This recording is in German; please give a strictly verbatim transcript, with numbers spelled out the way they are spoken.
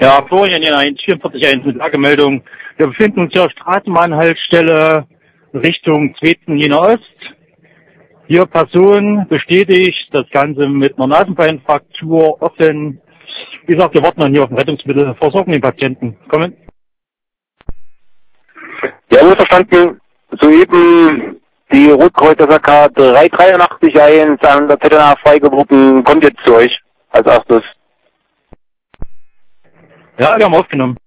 Ja, Florian, hier eins vier vier eins mit Lagemeldung. Wir befinden uns hier auf Straßenbahnhaltestelle Richtung zweiten Jena Ost. Hier Person bestätigt, das Ganze mit einer Nasenbeinfraktur offen. Wie gesagt, wir warten dann hier auf ein Rettungsmittel, versorgen den Patienten. Kommen. Ja, wohl verstanden. Soeben die Rotkreuz S K drei drei acht eins an der Z N A frei geworden, kommt jetzt zu euch als erstes. Ja, wir haben aufgenommen.